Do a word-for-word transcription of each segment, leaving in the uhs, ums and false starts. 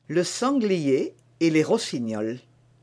Le sanglier et les rossignols.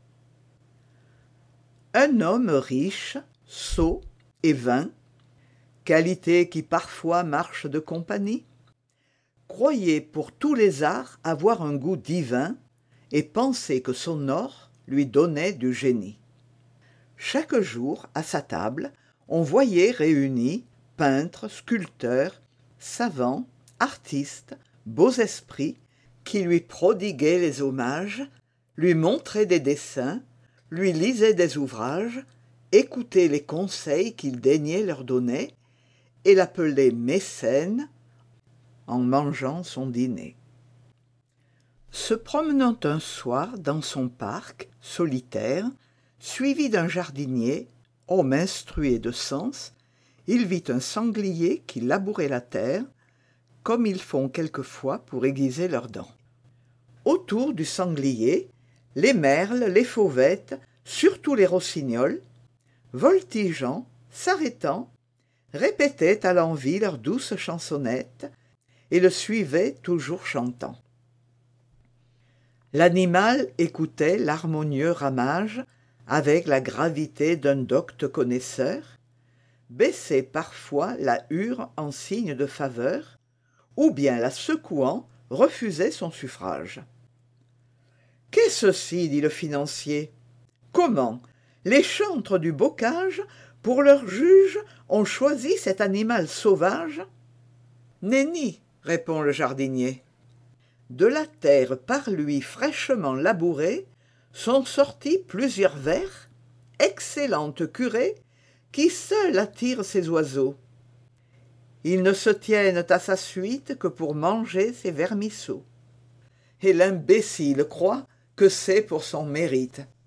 Un homme riche, sot et vain, qualité qui parfois marche de compagnie, croyait pour tous les arts avoir un goût divin et pensait que son or lui donnait du génie. Chaque jour, à sa table, on voyait réunis peintres, sculpteurs, savants, artistes, beaux esprits, qui lui prodiguaient les hommages, lui montraient des dessins, lui lisaient des ouvrages, écoutaient les conseils qu'il daignait leur donner, et l'appelaient mécène en mangeant son dîner. Se promenant un soir dans son parc, solitaire, suivi d'un jardinier, homme instruit et de sens, il vit un sanglier qui labourait la terre, comme ils font quelquefois pour aiguiser leurs dents. Autour du sanglier, les merles, les fauvettes, surtout les rossignols, voltigeant, s'arrêtant, répétaient à l'envi leurs douces chansonnettes et le suivaient toujours chantant. L'animal écoutait l'harmonieux ramage avec la gravité d'un docte connaisseur, baissait parfois la hure en signe de faveur, ou bien la secouant refusait son suffrage. « Qu'est ceci ?» dit le financier. « Comment les chantres du bocage, pour leur juge, ont choisi cet animal sauvage ?»« Nenni, » répond le jardinier. De la terre par lui fraîchement labourée sont sortis plusieurs vers, excellentes curées, qui seuls attirent ces oiseaux. Ils ne se tiennent à sa suite que pour manger ces vermisseaux. Et l'imbécile croit que c'est pour son mérite.